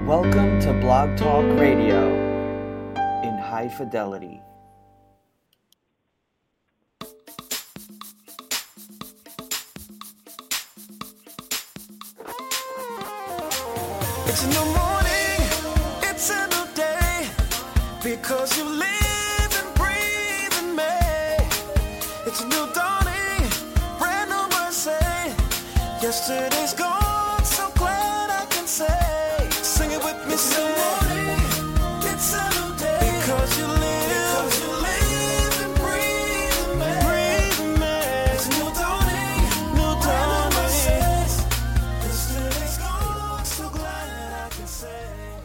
Welcome to Blog Talk Radio in high fidelity. It's a new morning, it's a new day, because you live and breathe in me. It's a new dawning, brand new mercy. Yesterday's gone, so glad I can say. Sing it with me, it's a new morning, it's a new day, because you live and breathe in me. Breathe in me. It's a new dawning, brand new mercy. Yesterday's gone, so glad I can say.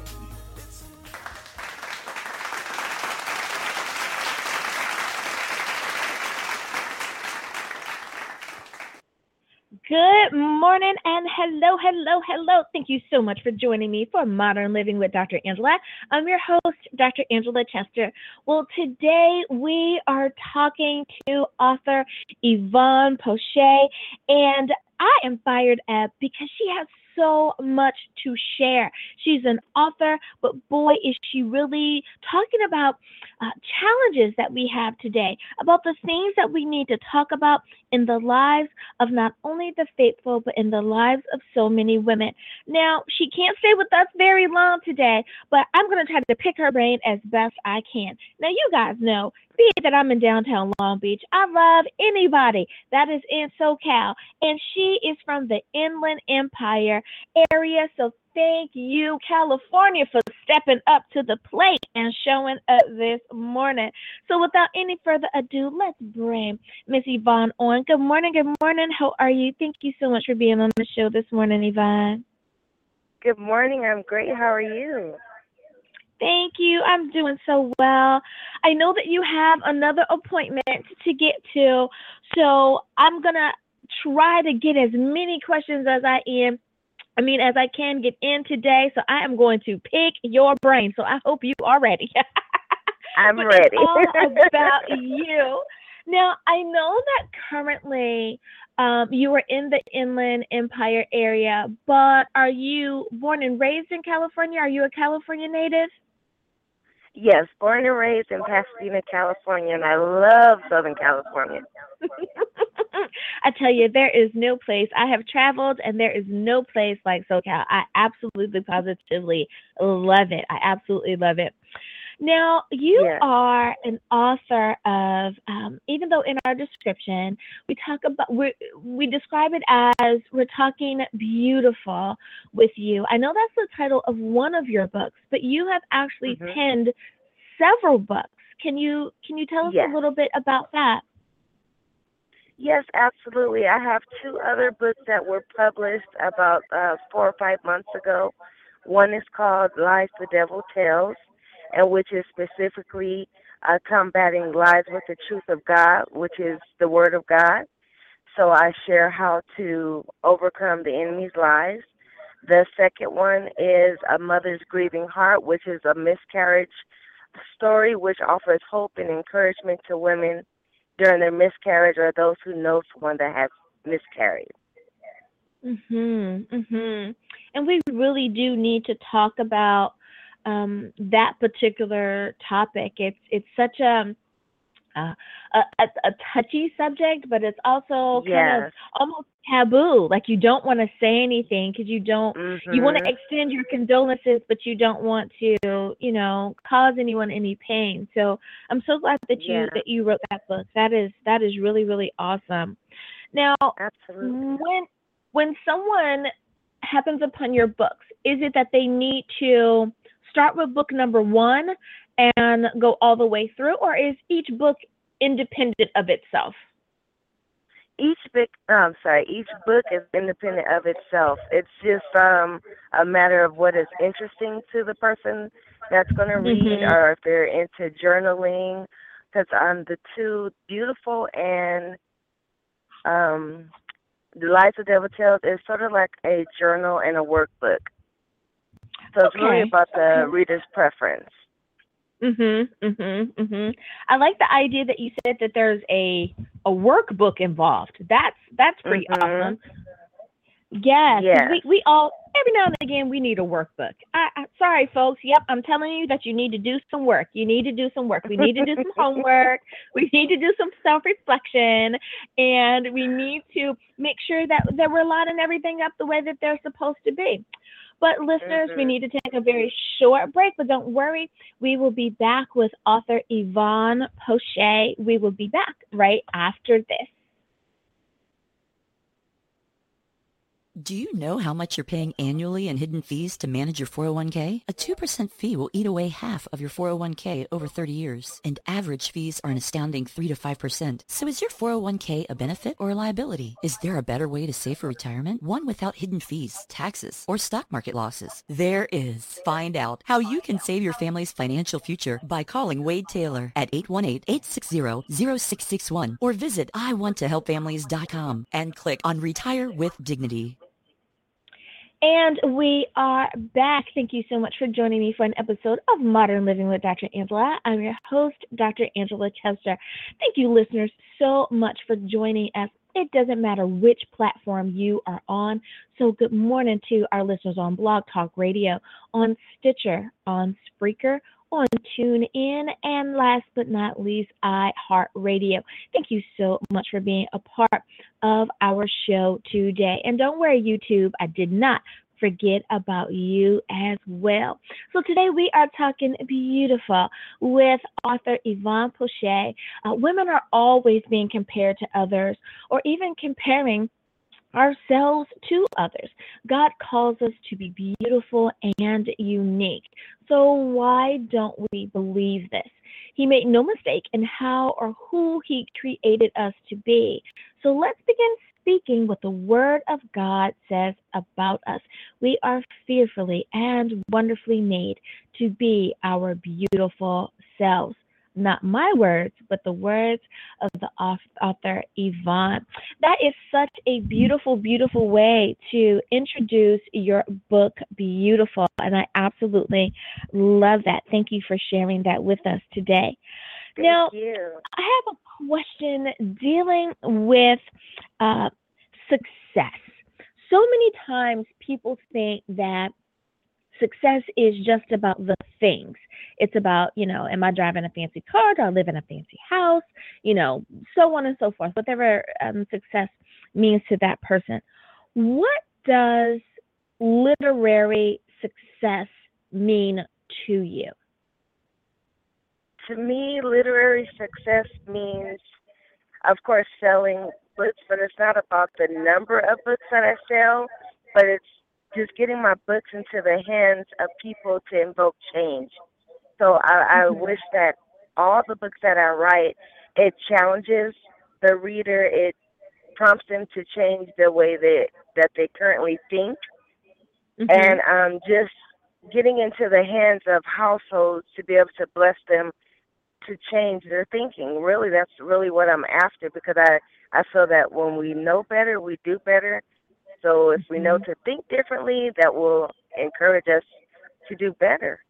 Good morning and hello. Thank you so much for joining me for Modern Living with Dr. Angela. I'm your host, Dr. Angela Chester. Well, today we are talking to author Yvonne Poche, and I am fired up because she has so much to share. She's an author, but boy, is she really talking about challenges that we have today, about the things that we need to talk about in the lives of not only the faithful, but in the lives of so many women. Now, she can't stay with us very long today, but I'm going to try to pick her brain as best I can. Now, you guys know, be it that I'm in downtown Long Beach, I love anybody that is in SoCal, and she is from the Inland Empire area, so thank you, California, for stepping up to the plate and showing up this morning. So without any further ado, let's bring Miss Yvonne on. Good morning. How are you? Thank you so much for being on the show this morning, Yvonne. Good morning. I'm great. How are you? Thank you. I'm doing so well. I know that you have another appointment to get to, so I'm going to try to get as many questions as I can get in today. So I am going to pick your brain. So I hope you are ready. I'm but ready. It's all about you. Now, I know that currently you are in the Inland Empire area, but are you born and raised in California? Are you a California native? Yes, born and raised in Pasadena, California, and I love Southern California. I tell you, there is no place. I have traveled, and there is no place like SoCal. I absolutely, positively love it. I absolutely love it. Now, you are an author of, even though in our description we talk about, we describe it as We're Talking Beautiful with You. I know that's the title of one of your books, but you have actually penned several books. Can you tell us a little bit about that? Yes, absolutely. I have two other books that were published about 4 or 5 months ago. One is called Lies the Devil Tells, and which is specifically combating lies with the truth of God, which is the Word of God. So I share how to overcome the enemy's lies. The second one is A Mother's Grieving Heart, which is a miscarriage story which offers hope and encouragement to women during their miscarriage or those who know someone that has miscarried. And we really do need to talk about that particular topic. It's such a touchy subject, but it's also kind of almost taboo. Like you don't want to say anything because you don't. You want to extend your condolences, but you don't want to, cause anyone any pain. So I'm so glad that you wrote that book. That is really, really awesome. Now, when someone happens upon your books, is it that they need to start with book number one and go all the way through, or is each book independent of itself? Each book is independent of itself. It's just a matter of what is interesting to the person that's going to read, or if they're into journaling. Because the two, Beautiful and The Lies the Devil Tells, is sort of like a journal and a workbook. So it's really about the reader's preference. I like the idea that you said that there's a workbook involved. That's pretty awesome. Yes. We all every now and again we need a workbook. Sorry, folks. Yep, I'm telling you that you need to do some work. You need to do some work. We need to do some homework. We need to do some self-reflection, and we need to make sure that we're lining everything up the way that they're supposed to be. But listeners, we need to take a very short break, but don't worry. We will be back with author Yvonne Poche. We will be back right after this. Do you know how much you're paying annually in hidden fees to manage your 401k? A 2% fee will eat away half of your 401k over 30 years, and average fees are an astounding 3 to 5%. So is your 401k a benefit or a liability? Is there a better way to save for retirement? One without hidden fees, taxes, or stock market losses? There is. Find out how you can save your family's financial future by calling Wade Taylor at 818-860-0661 or visit iwanttohelpfamilies.com and click on Retire with Dignity. And we are back. Thank you so much for joining me for an episode of Modern Living with Dr. Angela. I'm your host, Dr. Angela Chester. Thank you, listeners, so much for joining us. It doesn't matter which platform you are on. So good morning to our listeners on Blog Talk Radio, on Stitcher, on Spreaker, on TuneIn, and last but not least, iHeartRadio. Thank you so much for being a part of our show today. And don't worry, YouTube, I did not forget about you as well. So today we are talking beautiful with author Yvonne Poche. Women are always being compared to others, or even comparing ourselves to others. God calls us to be beautiful and unique. So why don't we believe this? He made no mistake in how or who he created us to be. So let's begin speaking what the Word of God says about us. We are fearfully and wonderfully made to be our beautiful selves. Not my words, but the words of the author Yvonne. That is such a beautiful, beautiful way to introduce your book, Beautiful. And I absolutely love that. Thank you for sharing that with us today. Thank you. I have a question dealing with success. So many times people think that success is just about the things. It's about, am I driving a fancy car? Do I live in a fancy house? So on and so forth, whatever success means to that person. What does literary success mean to you? To me, literary success means, of course, selling books, but it's not about the number of books that I sell, but it's just getting my books into the hands of people to invoke change. So I wish that all the books that I write, it challenges the reader, it prompts them to change the way that they currently think, and just getting into the hands of households to be able to bless them to change their thinking. Really, that's really what I'm after, because I feel that when we know better, we do better. So if we know to think differently, that will encourage us to do better.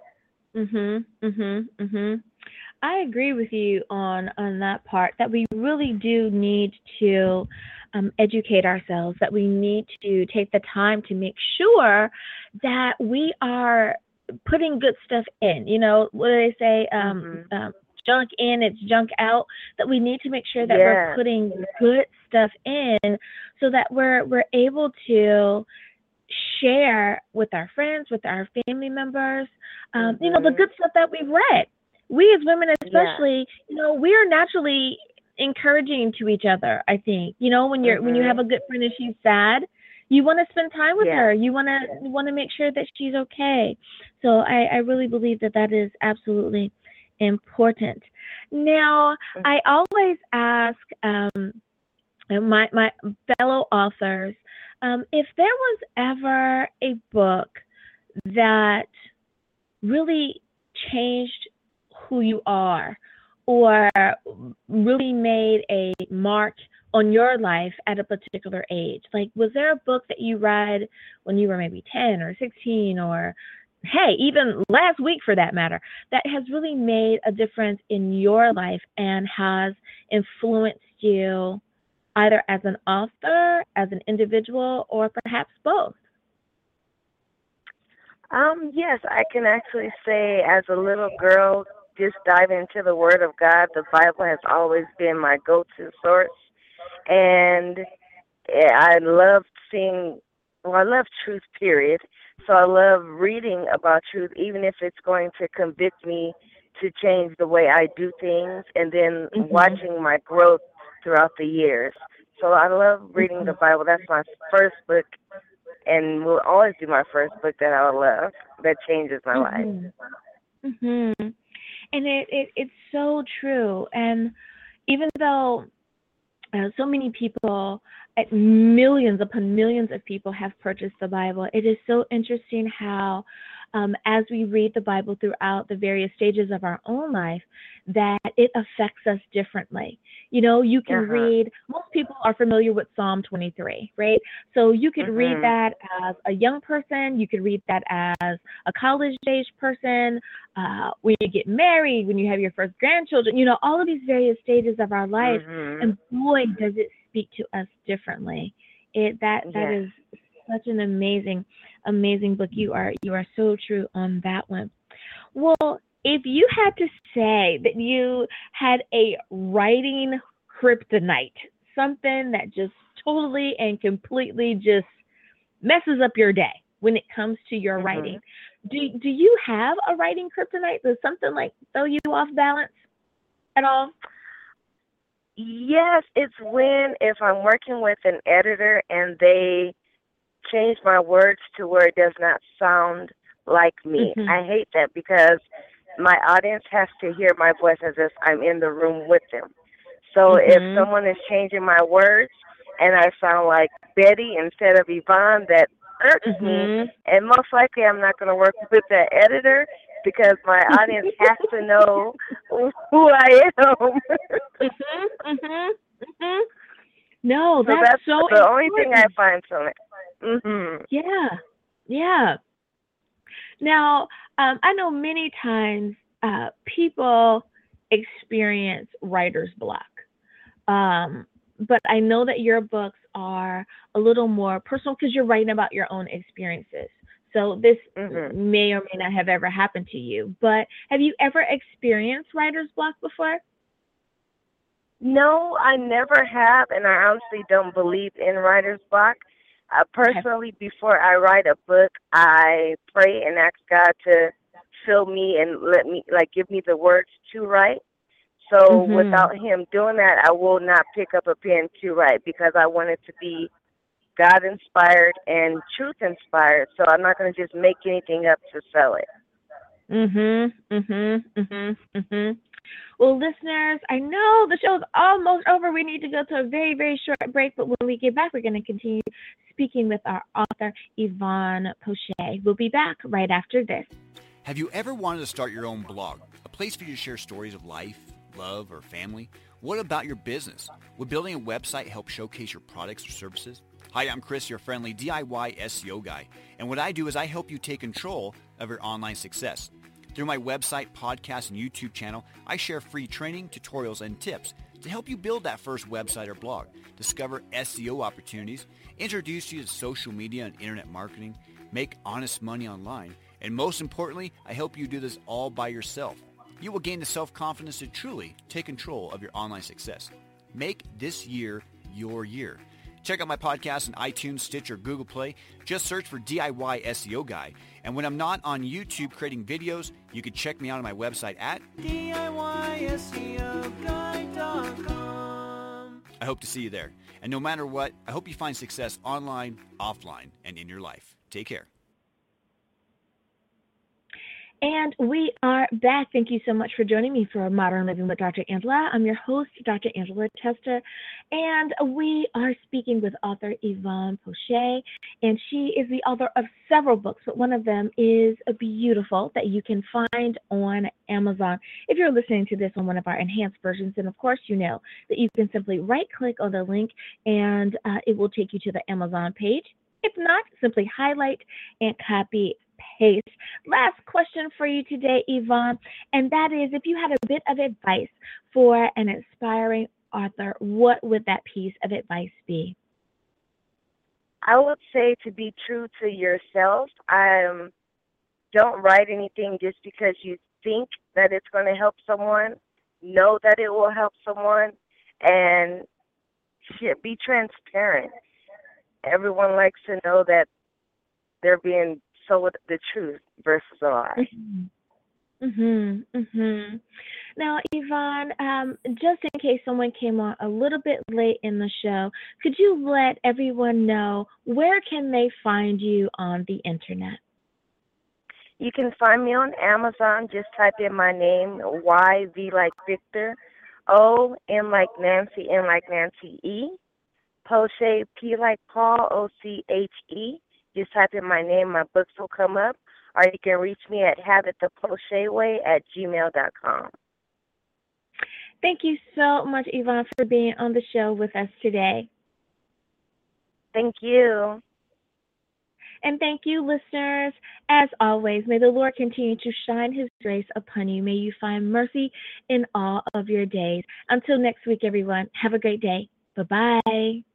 I agree with you on that part, that we really do need to educate ourselves, that we need to take the time to make sure that we are putting good stuff in. What do they say? Junk in, it's junk out. That we need to make sure that we're putting good stuff in, so that we're able to share with our friends, with our family members, the good stuff that we've read. We as women especially, we are naturally encouraging to each other, I think. When you have a good friend and she's sad, you want to spend time with her. You want to make sure that she's okay. So I really believe that is absolutely important. Now, I always ask my fellow authors, if there was ever a book that really changed who you are, or really made a mark on your life at a particular age. Like, was there a book that you read when you were maybe 10 or 16, or hey, even last week for that matter, that has really made a difference in your life and has influenced you either as an author, as an individual, or perhaps both? Yes, I can actually say as a little girl, just diving into the Word of God, the Bible has always been my go-to source. And I love seeing, well, I love truth, period. So I love reading about truth, even if it's going to convict me to change the way I do things, and then watching my growth throughout the years. So I love reading the Bible. That's my first book, and will always be my first book that I love, that changes my life. Mm-hmm. And it's so true. And even though so many people, millions upon millions of people have purchased the Bible, it is so interesting how as we read the Bible throughout the various stages of our own life, that it affects us differently. You know, you can read, most people are familiar with Psalm 23, right? So you could read that as a young person, you could read that as a college-age person, when you get married, when you have your first grandchildren, you know, all of these various stages of our life, and boy, does it speak to us differently. That is such an amazing book. You are so true on that one. Well, if you had to say that you had a writing kryptonite, something that just totally and completely just messes up your day when it comes to your writing, do you have a writing kryptonite? Does something like throw you off balance at all? Yes, it's if I'm working with an editor and they change my words to where it does not sound like me. I hate that because my audience has to hear my voice as if I'm in the room with them. So if someone is changing my words and I sound like Betty instead of Yvonne, that irks me. And most likely I'm not going to work with that editor because my audience has to know who I am. No, so that's so the only thing I find from it. Yeah. Now, I know many times people experience writer's block, but I know that your books are a little more personal because you're writing about your own experiences. So this may or may not have ever happened to you, but have you ever experienced writer's block before? No, I never have, and I honestly don't believe in writer's block. Personally, before I write a book, I pray and ask God to fill me and let me, give me the words to write. So without Him doing that, I will not pick up a pen to write because I want it to be God-inspired and truth-inspired. So I'm not going to just make anything up to sell it. Well, listeners, I know the show's almost over. We need to go to a very, very short break, but when we get back, we're going to continue speaking with our author, Yvonne Poche. We'll be back right after this. Have you ever wanted to start your own blog, a place for you to share stories of life, love, or family? What about your business? Would building a website help showcase your products or services? Hi, I'm Chris, your friendly DIY SEO guy, and what I do is I help you take control of your online success. Through my website, podcast, and YouTube channel, I share free training, tutorials, and tips to help you build that first website or blog, discover SEO opportunities, introduce you to social media and internet marketing, make honest money online, and most importantly, I help you do this all by yourself. You will gain the self-confidence to truly take control of your online success. Make this year your year. Check out my podcast on iTunes, Stitcher, Google Play. Just search for DIY SEO Guy. And when I'm not on YouTube creating videos, you can check me out on my website at DIYSEOGuy.com. I hope to see you there. And no matter what, I hope you find success online, offline, and in your life. Take care. And we are back. Thank you so much for joining me for Modern Living with Dr. Angela. I'm your host, Dr. Angela Tester, and we are speaking with author Yvonne Poche, and she is the author of several books, but one of them is Beautiful that you can find on Amazon. If you're listening to this on one of our enhanced versions, then of course you know that you can simply right-click on the link and it will take you to the Amazon page. If not, simply highlight and copy paste. Last question for you today, Yvonne, and that is, if you had a bit of advice for an aspiring author, what would that piece of advice be? I would say to be true to yourself. don't write anything just because you think that it's going to help someone. Know that it will help someone, and be transparent. Everyone likes to know that they're being sold the truth versus a lie. Now, Yvonne, just in case someone came on a little bit late in the show, could you let everyone know where can they find you on the internet? You can find me on Amazon. Just type in my name, Y, V like Victor, O, N like Nancy, N like Nancy, E, Poche, P like Paul, O-C-H-E. Just type in my name, my books will come up. Or you can reach me at habitthepochetway@gmail.com. Thank you so much, Yvonne, for being on the show with us today. Thank you. And thank you, listeners. As always, may the Lord continue to shine his grace upon you. May you find mercy in all of your days. Until next week, everyone, have a great day. Bye-bye.